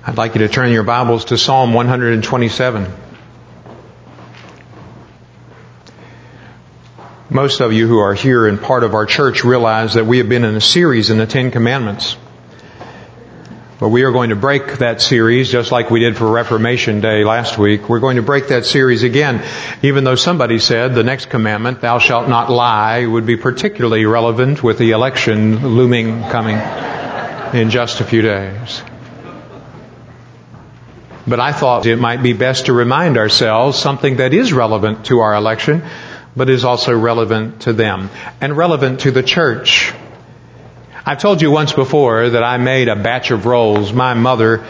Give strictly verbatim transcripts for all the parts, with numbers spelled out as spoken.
I'd like you to turn your Bibles to Psalm one hundred twenty-seven. Most of you who are here and part of our church realize that we have been in a series in the Ten Commandments. But we are going to break that series just like we did for Reformation Day last week. We're going to break that series again, even though somebody said the next commandment, thou shalt not lie, would be particularly relevant with the election looming coming in just a few days. But I thought it might be best to remind ourselves something that is relevant to our election, but is also relevant to them and relevant to the church. I've told you once before that I made a batch of rolls. My mother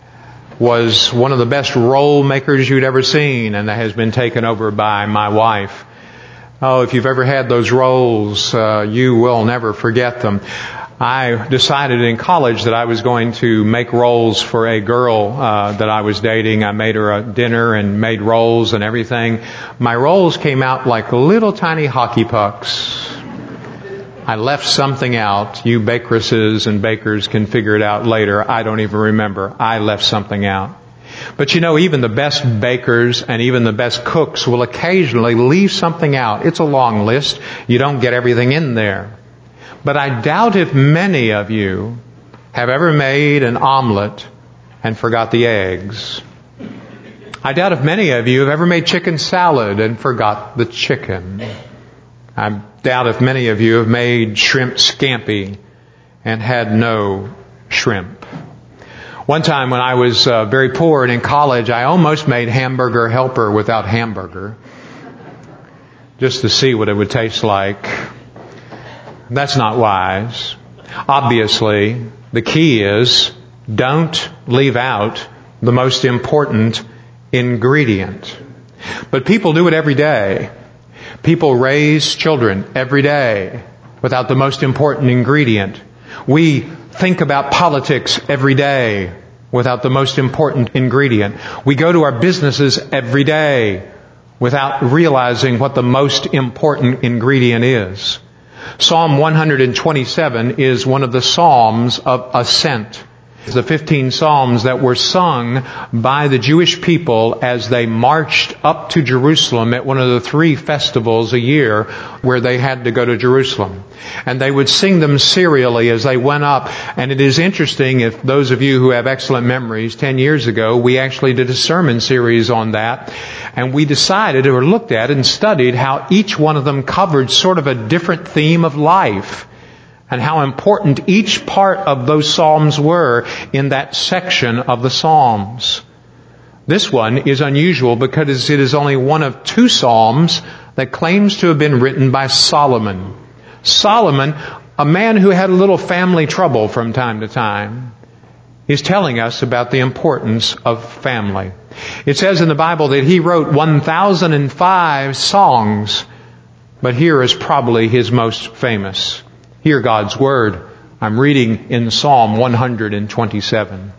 was one of the best roll makers you'd ever seen, and that has been taken over by my wife. Oh, if you've ever had those rolls, uh, you will never forget them. I decided in college that I was going to make rolls for a girl uh, that I was dating. I made her a dinner and made rolls and everything. My rolls came out like little tiny hockey pucks. I left something out. You bakeresses and bakers can figure it out later. I don't even remember. I left something out. But you know, even the best bakers and even the best cooks will occasionally leave something out. It's a long list. You don't get everything in there. But I doubt if many of you have ever made an omelet and forgot the eggs. I doubt if many of you have ever made chicken salad and forgot the chicken. I doubt if many of you have made shrimp scampi and had no shrimp. One time when I was uh, very poor and in college, I almost made hamburger helper without hamburger, just to see what it would taste like. That's not wise. Obviously, the key is don't leave out the most important ingredient. But people do it every day. People raise children every day without the most important ingredient. We think about politics every day without the most important ingredient. We go to our businesses every day without realizing what the most important ingredient is. Psalm one hundred twenty-seven is one of the Psalms of Ascent. It's the fifteen Psalms that were sung by the Jewish people as they marched up to Jerusalem at one of the three festivals a year where they had to go to Jerusalem. And they would sing them serially as they went up. And it is interesting, if those of you who have excellent memories, ten years ago, we actually did a sermon series on that. And we decided or looked at and studied how each one of them covered sort of a different theme of life, and how important each part of those Psalms were in that section of the Psalms. This one is unusual because it is only one of two Psalms that claims to have been written by Solomon. Solomon, a man who had a little family trouble from time to time, is telling us about the importance of family. It says in the Bible that he wrote one thousand five songs, but here is probably his most famous. Hear God's Word. I'm reading in Psalm one hundred twenty-seven.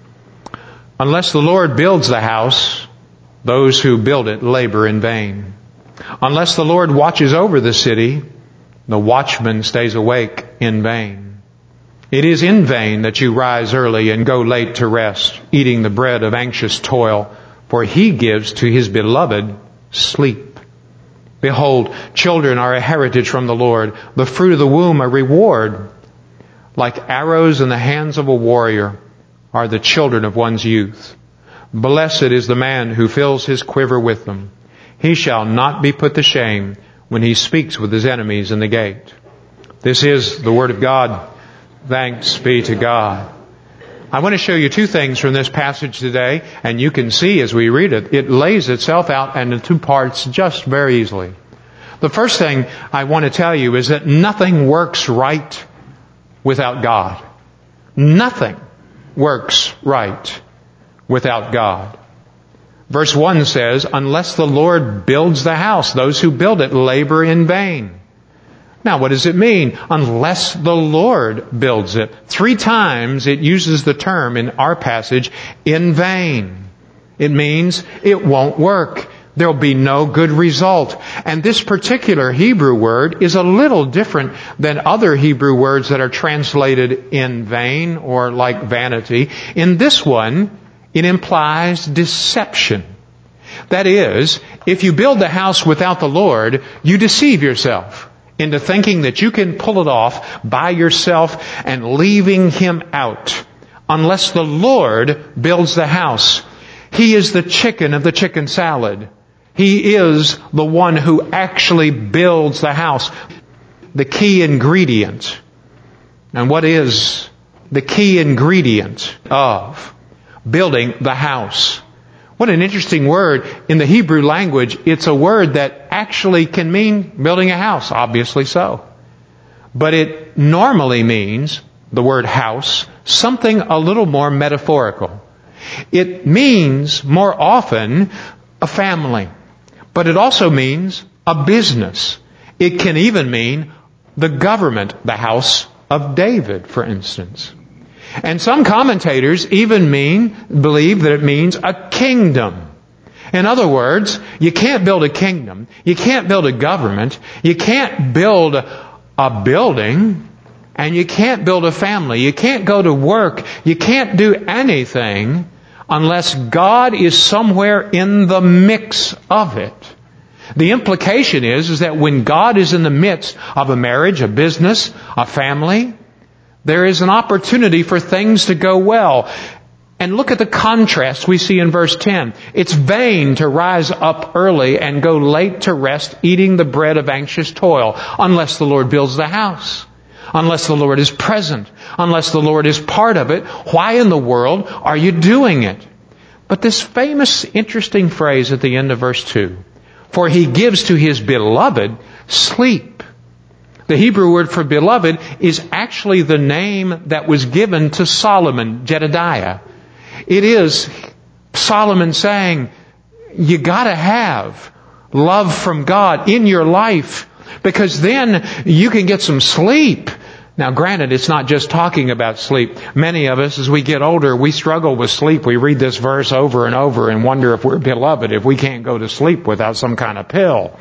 Unless the Lord builds the house, those who build it labor in vain. Unless the Lord watches over the city, the watchman stays awake in vain. It is in vain that you rise early and go late to rest, eating the bread of anxious toil, for He gives to His beloved sleep. Behold, children are a heritage from the Lord, the fruit of the womb a reward. Like arrows in the hands of a warrior are the children of one's youth. Blessed is the man who fills his quiver with them. He shall not be put to shame when he speaks with his enemies in the gate. This is the Word of God. Thanks be to God. I want to show you two things from this passage today, and you can see as we read it, it lays itself out into two parts just very easily. The first thing I want to tell you is that nothing works right without God. Nothing works right without God. Verse one says, unless the Lord builds the house, those who build it labor in vain. Now, what does it mean? Unless the Lord builds it. Three times it uses the term in our passage, in vain. It means it won't work. there'll be no good result. And this particular Hebrew word is a little different than other Hebrew words that are translated in vain or like vanity. In this one, it implies deception. That is, if you build the house without the Lord, you deceive yourself into thinking that you can pull it off by yourself and leaving Him out. Unless the Lord builds the house. He is the chicken of the chicken salad. He is the one who actually builds the house. The key ingredient. And what is the key ingredient of building the house? What an interesting word. In the Hebrew language, it's a word that actually can mean building a house. Obviously so. But it normally means, the word house, something a little more metaphorical. It means more often a family. But it also means a business. It can even mean the government, the house of David, for instance. And some commentators even mean, believe that it means a kingdom. In other words, you can't build a kingdom. You can't build a government. You can't build a building. And you can't build a family. You can't go to work. You can't do anything unless God is somewhere in the mix of it. The implication is, is that when God is in the midst of a marriage, a business, a family, there is an opportunity for things to go well. And look at the contrast we see in verse ten. It's vain to rise up early and go late to rest, eating the bread of anxious toil, unless the Lord builds the house. Unless the Lord is present. Unless the Lord is part of it. Why in the world are you doing it? But this famous, interesting phrase at the end of verse two. For He gives to His beloved sleep. The Hebrew word for beloved is actually the name that was given to Solomon, Jedediah. It is Solomon saying, you gotta have love from God in your life, because then you can get some sleep. Now granted, it's not just talking about sleep. Many of us, as we get older, we struggle with sleep. We read this verse over and over and wonder if we're beloved, if we can't go to sleep without some kind of pill.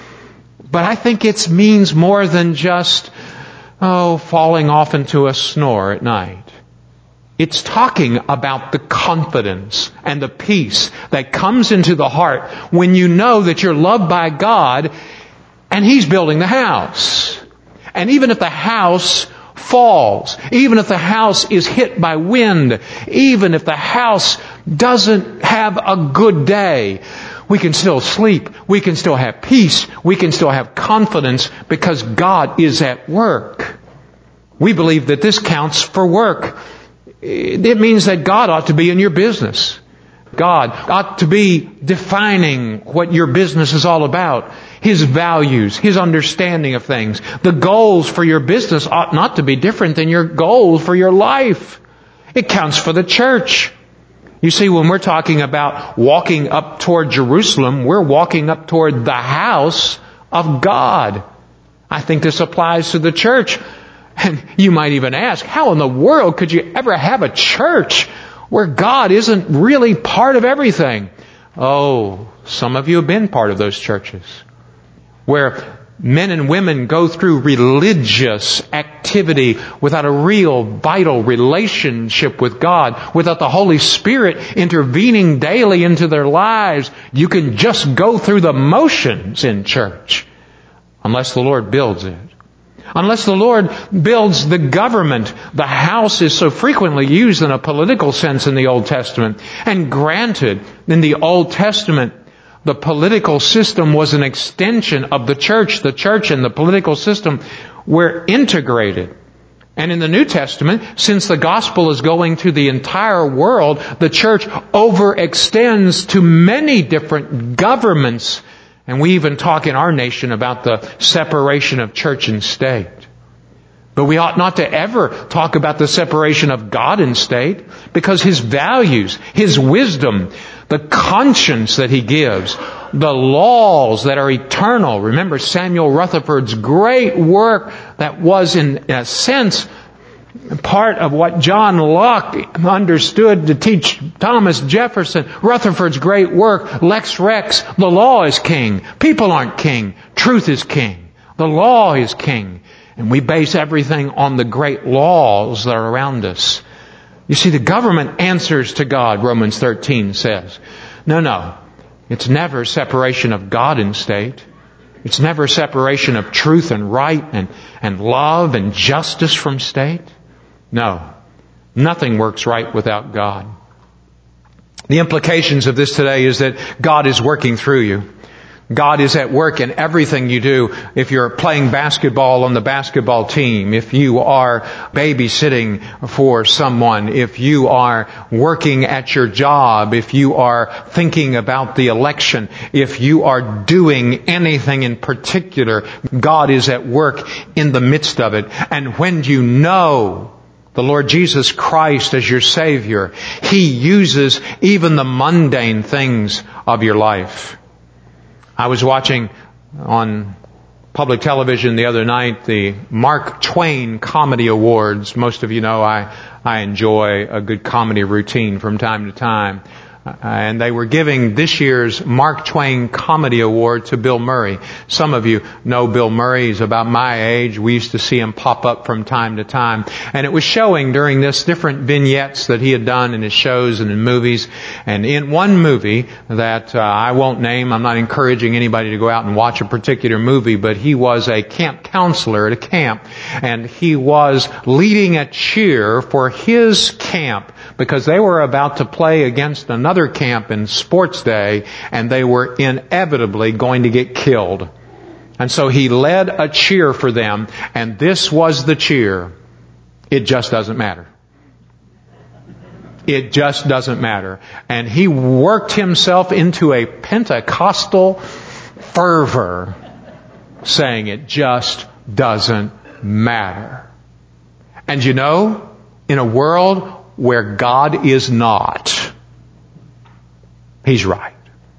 But I think it means more than just, oh, falling off into a snore at night. It's talking about the confidence and the peace that comes into the heart when you know that you're loved by God and He's building the house. And even if the house falls, even if the house is hit by wind, even if the house doesn't have a good day, we can still sleep. We can still have peace. We can still have confidence because God is at work. We believe that this counts for work. It means that God ought to be in your business. God ought to be defining what your business is all about. His values, His understanding of things. The goals for your business ought not to be different than your goals for your life. It counts for the church. You see, when we're talking about walking up toward Jerusalem, we're walking up toward the house of God. I think this applies to the church. And you might even ask, how in the world could you ever have a church where God isn't really part of everything? Oh, some of you have been part of those churches where men and women go through religious activity without a real vital relationship with God, without the Holy Spirit intervening daily into their lives. You can just go through the motions in church unless the Lord builds it. Unless the Lord builds the government. The house is so frequently used in a political sense in the Old Testament. And granted, in the Old Testament, the political system was an extension of the church. The church and the political system were integrated. And in the New Testament, since the gospel is going to the entire world, the church overextends to many different governments. And we even talk in our nation about the separation of church and state. But we ought not to ever talk about the separation of God and state, because His values, His wisdom, the conscience that He gives, the laws that are eternal. Remember Samuel Rutherford's great work that was in a sense part of what John Locke understood to teach Thomas Jefferson, Rutherford's great work, Lex Rex, the law is king. People aren't king. Truth is king. The law is king. And we base everything on the great laws that are around us. You see, the government answers to God, Romans thirteen says. No, no. It's never separation of God and state. It's never separation of truth and right and, and love and justice from state. No. Nothing works right without God. The implications of this today is that God is working through you. God is at work in everything you do. If you're playing basketball on the basketball team, if you are babysitting for someone, if you are working at your job, if you are thinking about the election, if you are doing anything in particular, God is at work in the midst of it. And when you know the Lord Jesus Christ as your Savior, He uses even the mundane things of your life. I was watching on public television the other night the Mark Twain Comedy Awards. Most of you know I, I enjoy a good comedy routine from time to time. Uh, and they were giving this year's Mark Twain Comedy Award to Bill Murray. Some of you know Bill Murray. He's about my age. We used to see him pop up from time to time. And it was showing during this different vignettes that he had done in his shows and in movies. And in one movie that uh, I won't name, I'm not encouraging anybody to go out and watch a particular movie, but he was a camp counselor at a camp. And he was leading a cheer for his camp because they were about to play against another camp in sports day, and they were inevitably going to get killed. And so he led a cheer for them, and this was the cheer. It just doesn't matter. It just doesn't matter. And he worked himself into a Pentecostal fervor, saying it just doesn't matter. And you know, in a world where God is not, He's right.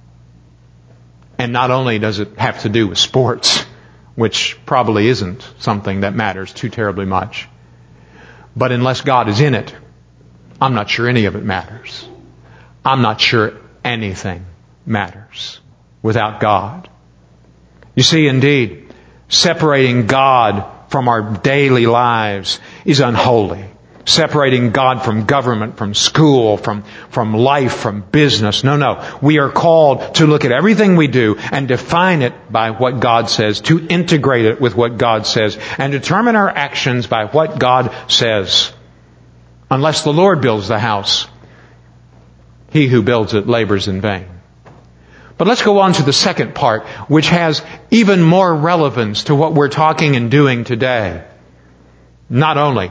And not only does it have to do with sports, which probably isn't something that matters too terribly much, but unless God is in it, I'm not sure any of it matters. I'm not sure anything matters without God. You see, indeed, separating God from our daily lives is unholy. Separating God from government, from school, from, from life, from business. No, no. We are called to look at everything we do and define it by what God says, to integrate it with what God says, and determine our actions by what God says. Unless the Lord builds the house, he who builds it labors in vain. But let's go on to the second part, which has even more relevance to what we're talking and doing today. Not only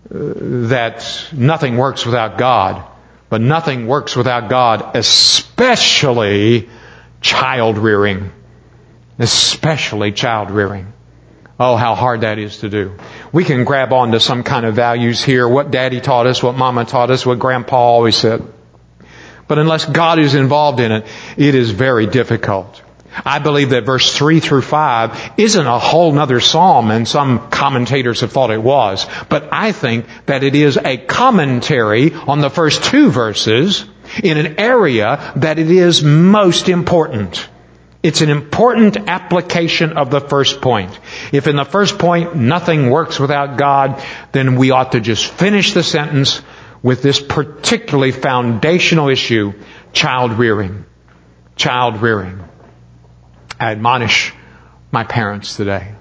that nothing works without God, but nothing works without God, especially child rearing. Especially child rearing. Oh, how hard that is to do. We can grab on to some kind of values here, what Daddy taught us, what Mama taught us, what Grandpa always said. But unless God is involved in it, it is very difficult. I believe that verse three through five isn't a whole nother psalm, and some commentators have thought it was. But I think that it is a commentary on the first two verses in an area that it is most important. It's an important application of the first point. If in the first point nothing works without God, then we ought to just finish the sentence with this particularly foundational issue, child rearing. Child rearing. I admonish my parents today.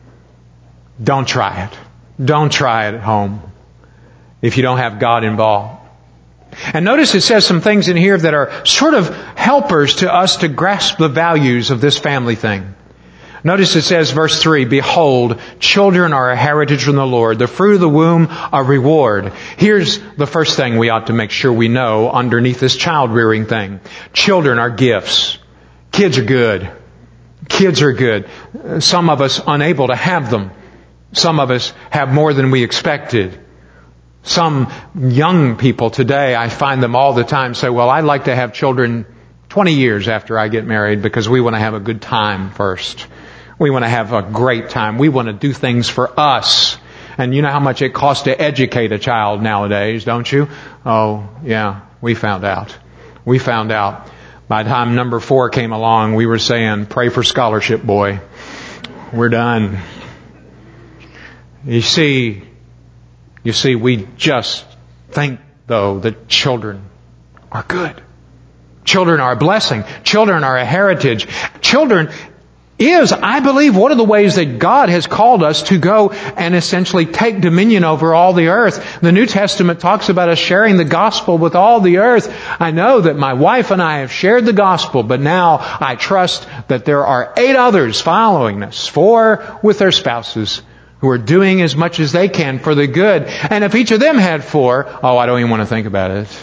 Don't try it. Don't try it at home if you don't have God involved. And notice it says some things in here that are sort of helpers to us to grasp the values of this family thing. Notice it says, verse three, behold, children are a heritage from the Lord, the fruit of the womb a reward. Here's the first thing we ought to make sure we know underneath this child rearing thing. Children are gifts. Kids are good. Kids are good. Some of us unable to have them. Some of us have more than we expected. Some young people today, I find them all the time say, well, I'd like to have children twenty years after I get married because we want to have a good time first. We want to have a great time. We want to do things for us. And you know how much it costs to educate a child nowadays, don't you? Oh, yeah, we found out. We found out. By the time number four came along, we were saying, pray for scholarship, boy. We're done. You see, you see, we just think, though, that children are good. Children are a blessing. Children are a heritage. Children is, I believe, one of the ways that God has called us to go and essentially take dominion over all the earth. The New Testament talks about us sharing the gospel with all the earth. I know that my wife and I have shared the gospel, but now I trust that there are eight others following us, four with their spouses, who are doing as much as they can for the good. And if each of them had four, oh, I don't even want to think about it.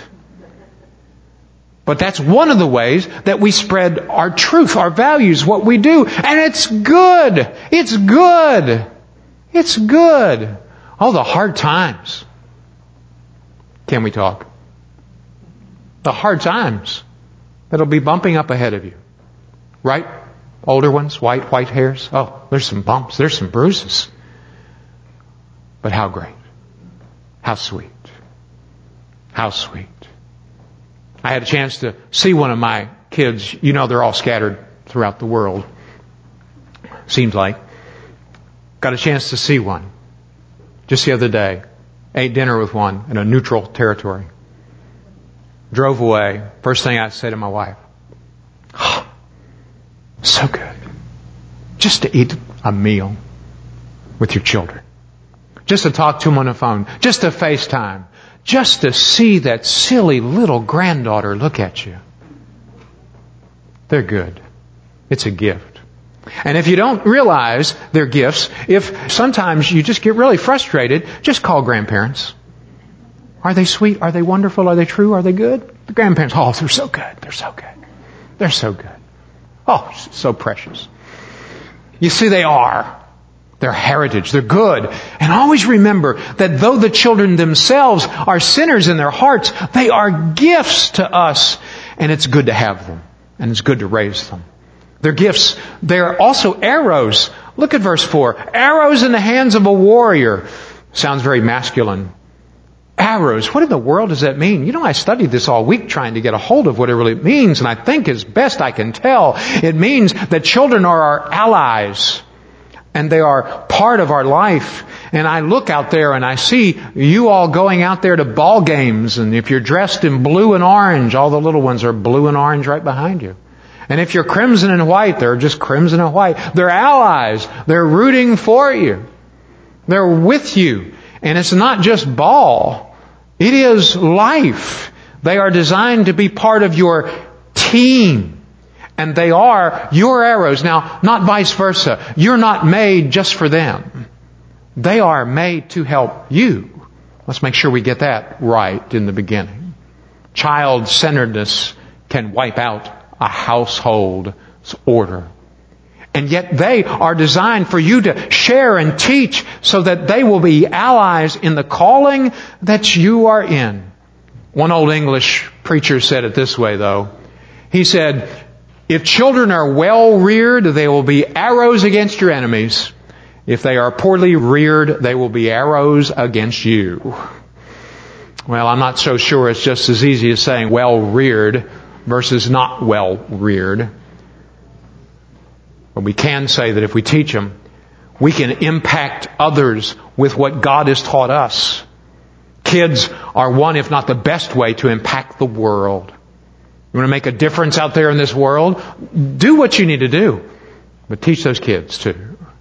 But that's one of the ways that we spread our truth, our values, what we do. And it's good. It's good. It's good. Oh, the hard times. Can we talk? The hard times that'll be bumping up ahead of you. Right? Older ones, white, white hairs. Oh, there's some bumps. There's some bruises. But how great. How sweet. How sweet. I had a chance to see one of my kids. You know, they're all scattered throughout the world. Seems like. Got a chance to see one just the other day. Ate dinner with one in a neutral territory. Drove away. First thing I said to my wife, oh, so good. Just to eat a meal with your children. Just to talk to them on the phone. Just to FaceTime. Just to see that silly little granddaughter look at you. They're good. It's a gift. And if you don't realize they're gifts, if sometimes you just get really frustrated, just call grandparents. Are they sweet? Are they wonderful? Are they true? Are they good? The grandparents, oh, they're so good. They're so good. They're so good. Oh, so precious. You see, they are. Their heritage. They're good. And always remember that though the children themselves are sinners in their hearts, they are gifts to us. And it's good to have them. And it's good to raise them. They're gifts. They're also arrows. Look at verse four. Arrows in the hands of a warrior. Sounds very masculine. Arrows. What in the world does that mean? You know, I studied this all week trying to get a hold of what it really means. And I think as best I can tell, it means that children are our allies. And they are part of our life. And I look out there and I see you all going out there to ball games. And if you're dressed in blue and orange, all the little ones are blue and orange right behind you. And if you're crimson and white, they're just crimson and white. They're allies. They're rooting for you. They're with you. And it's not just ball. It is life. They are designed to be part of your team. And they are your arrows. Now, not vice versa. You're not made just for them. They are made to help you. Let's make sure we get that right in the beginning. Child-centeredness can wipe out a household's order. And yet they are designed for you to share and teach so that they will be allies in the calling that you are in. One old English preacher said it this way, though. He said, if children are well reared, they will be arrows against your enemies. If they are poorly reared, they will be arrows against you. Well, I'm not so sure it's just as easy as saying well reared versus not well reared. But we can say that if we teach them, we can impact others with what God has taught us. Kids are one, if not the best way to impact the world. You want to make a difference out there in this world? Do what you need to do. But teach those kids too.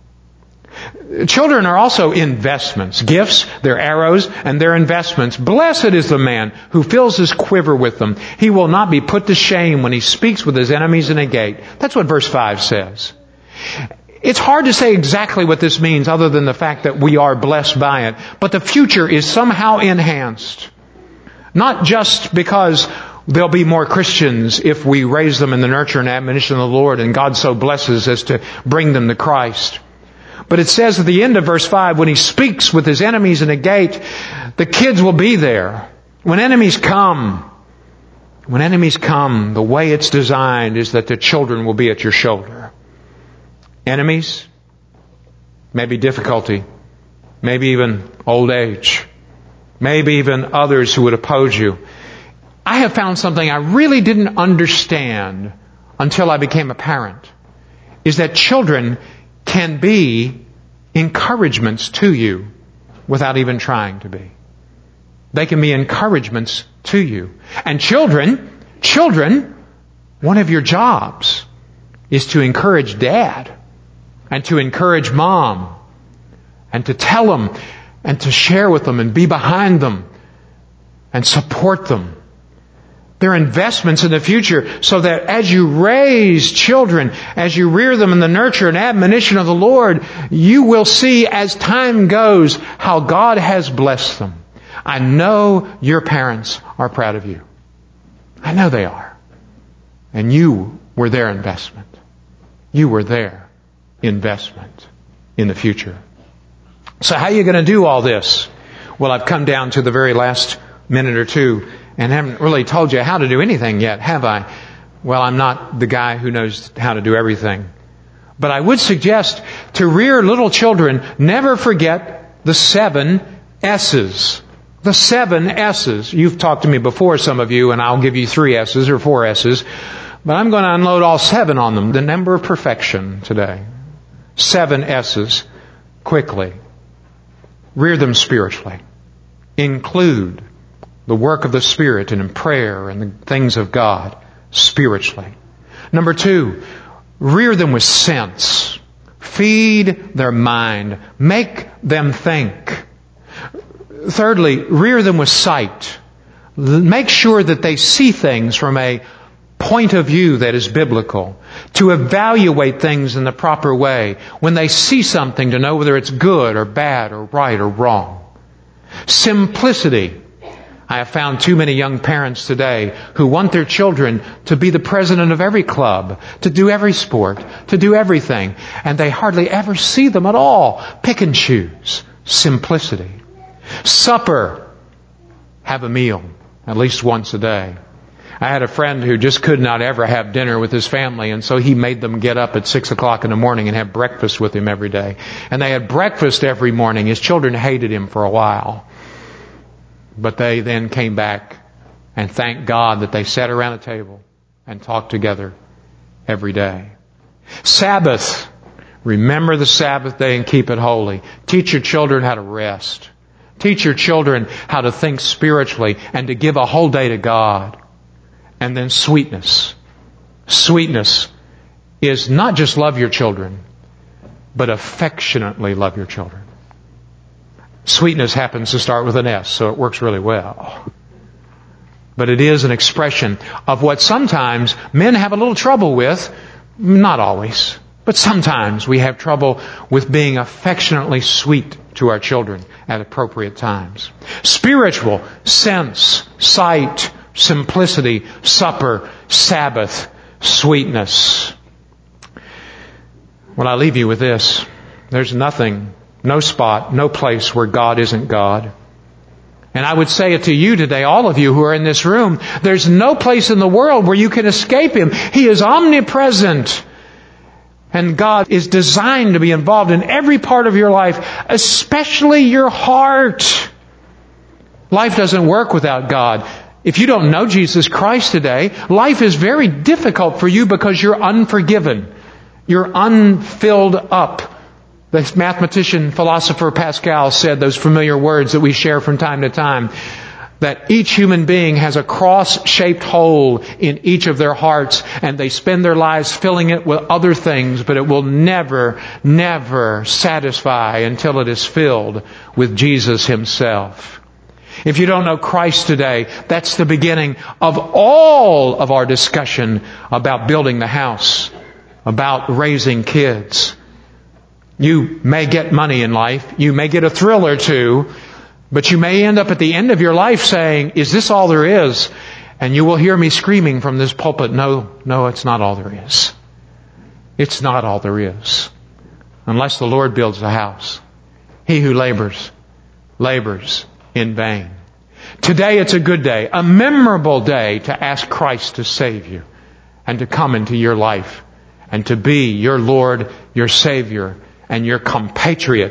Children are also investments. Gifts, they're arrows, and they're investments. Blessed is the man who fills his quiver with them. He will not be put to shame when he speaks with his enemies in a gate. That's what verse five says. It's hard to say exactly what this means other than the fact that we are blessed by it. But the future is somehow enhanced. Not just because there'll be more Christians if we raise them in the nurture and admonition of the Lord and God so blesses as to bring them to Christ. But it says at the end of verse five, when he speaks with his enemies in a gate, the kids will be there. When enemies come, when enemies come, the way it's designed is that the children will be at your shoulder. Enemies, maybe difficulty, maybe even old age, maybe even others who would oppose you. I have found something I really didn't understand until I became a parent, is that children can be encouragements to you without even trying to be. They can be encouragements to you. And children, children, one of your jobs is to encourage dad and to encourage mom and to tell them and to share with them and be behind them and support them. They're investments in the future so that as you raise children, as you rear them in the nurture and admonition of the Lord, you will see as time goes how God has blessed them. I know your parents are proud of you. I know they are. And you were their investment. You were their investment in the future. So how are you going to do all this? Well, I've come down to the very last minute or two and haven't really told you how to do anything yet, have I? Well, I'm not the guy who knows how to do everything. But I would suggest to rear little children, never forget the seven S's. The seven S's. You've talked to me before, some of you, and I'll give you three S's or four S's. But I'm going to unload all seven on them. The number of perfection today. Seven S's. Quickly. Rear them spiritually. Include the work of the Spirit and in prayer and the things of God spiritually. Number two, rear them with sense. Feed their mind. Make them think. Thirdly, rear them with sight. Make sure that they see things from a point of view that is biblical. To evaluate things in the proper way. When they see something, to know whether it's good or bad or right or wrong. Simplicity. I have found too many young parents today who want their children to be the president of every club, to do every sport, to do everything, and they hardly ever see them at all. Pick and choose. Simplicity. Supper. Have a meal, at least once a day. I had a friend who just could not ever have dinner with his family, and so he made them get up at six o'clock in the morning and have breakfast with him every day. And they had breakfast every morning. His children hated him for a while. But they then came back and thanked God that they sat around a table and talked together every day. Sabbath. Remember the Sabbath day and keep it holy. Teach your children how to rest. Teach your children how to think spiritually and to give a whole day to God. And then sweetness. Sweetness is not just love your children, but affectionately love your children. Sweetness happens to start with an S, so it works really well. But it is an expression of what sometimes men have a little trouble with. Not always, but sometimes we have trouble with being affectionately sweet to our children at appropriate times. Spiritual, sense, sight, simplicity, supper, Sabbath, sweetness. Well, I leave you with this. There's nothing, no spot, no place where God isn't God. And I would say it to you today, all of you who are in this room, there's no place in the world where you can escape Him. He is omnipresent. And God is designed to be involved in every part of your life, especially your heart. Life doesn't work without God. If you don't know Jesus Christ today, life is very difficult for you because you're unforgiven. You're unfilled up. The mathematician, philosopher Pascal said those familiar words that we share from time to time, that each human being has a cross-shaped hole in each of their hearts, and they spend their lives filling it with other things, but it will never, never satisfy until it is filled with Jesus Himself. If you don't know Christ today, that's the beginning of all of our discussion about building the house, about raising kids. You may get money in life. You may get a thrill or two. But you may end up at the end of your life saying, is this all there is? And you will hear me screaming from this pulpit, no, no, it's not all there is. It's not all there is. Unless the Lord builds the house. He who labors, labors in vain. Today it's a good day, a memorable day to ask Christ to save you and to come into your life and to be your Lord, your Savior, and your compatriot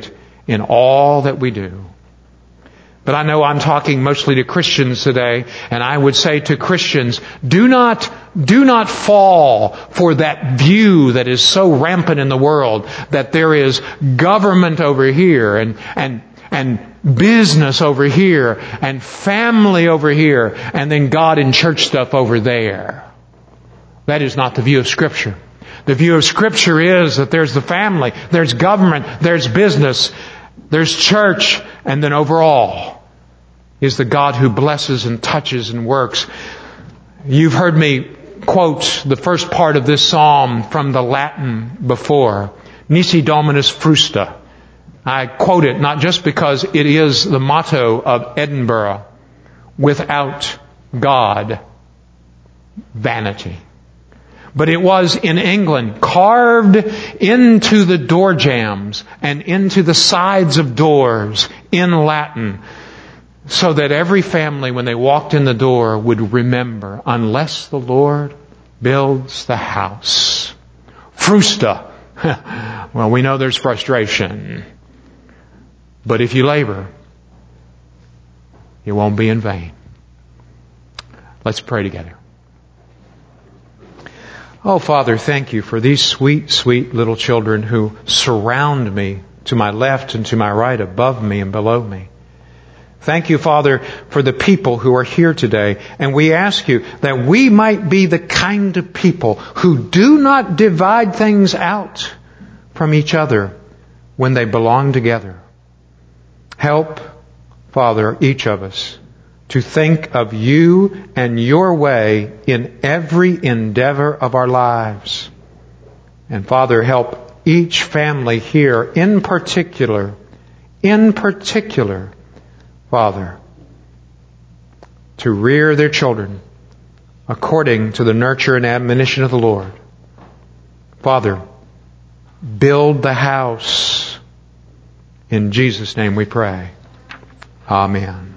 in all that we do. But I know I'm talking mostly to Christians today, and I would say to Christians, do not, do not fall for that view that is so rampant in the world, that there is government over here and, and, and business over here and family over here and then God and church stuff over there. That is not the view of Scripture. The view of Scripture is that there's the family, there's government, there's business, there's church, and then overall is the God who blesses and touches and works. You've heard me quote the first part of this psalm from the Latin before. Nisi Dominus Frusta. I quote it not just because it is the motto of Edinburgh. Without God, vanity. But it was in England, carved into the door jambs and into the sides of doors in Latin, so that every family, when they walked in the door, would remember, unless the Lord builds the house. Frusta. Well, we know there's frustration. But if you labor, it won't be in vain. Let's pray together. Oh, Father, thank you for these sweet, sweet little children who surround me to my left and to my right, above me and below me. Thank you, Father, for the people who are here today. And we ask you that we might be the kind of people who do not divide things out from each other when they belong together. Help, Father, each of us to think of you and your way in every endeavor of our lives. And Father, help each family here in particular, in particular, Father, to rear their children according to the nurture and admonition of the Lord. Father, build the house. In Jesus' name we pray. Amen.